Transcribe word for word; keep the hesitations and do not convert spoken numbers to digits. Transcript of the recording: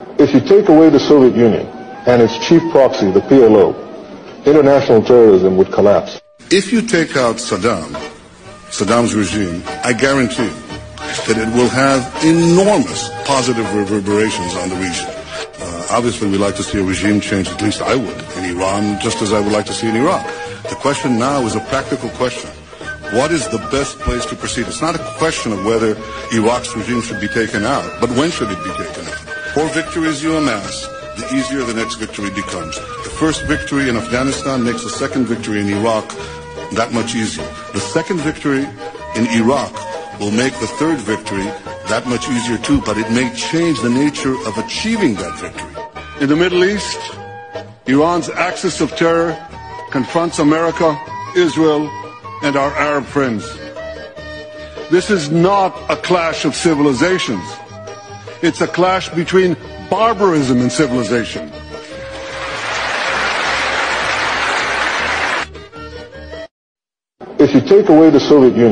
If you take away the Soviet Union and its chief proxy, the P L O, international terrorism would collapse. If you take out Saddam, Saddam's regime, I guarantee that it will have enormous positive reverberations on the region. Uh, obviously, we'd like to see a regime change, at least I would, in Iran, just as I would like to see in Iraq. The question now is a practical question. What is the best place to proceed? It's not a question of whether Iraq's regime should be taken out, but when should it be taken out? The more victories you amass, the easier the next victory becomes. The first victory in Afghanistan makes the second victory in Iraq that much easier. The second victory in Iraq will make the third victory that much easier too, but it may change the nature of achieving that victory. In the Middle East, Iran's axis of terror confronts America, Israel, and our Arab friends. This is not a clash of civilizations. It's a clash between barbarism and civilization. If you take away the Soviet Union,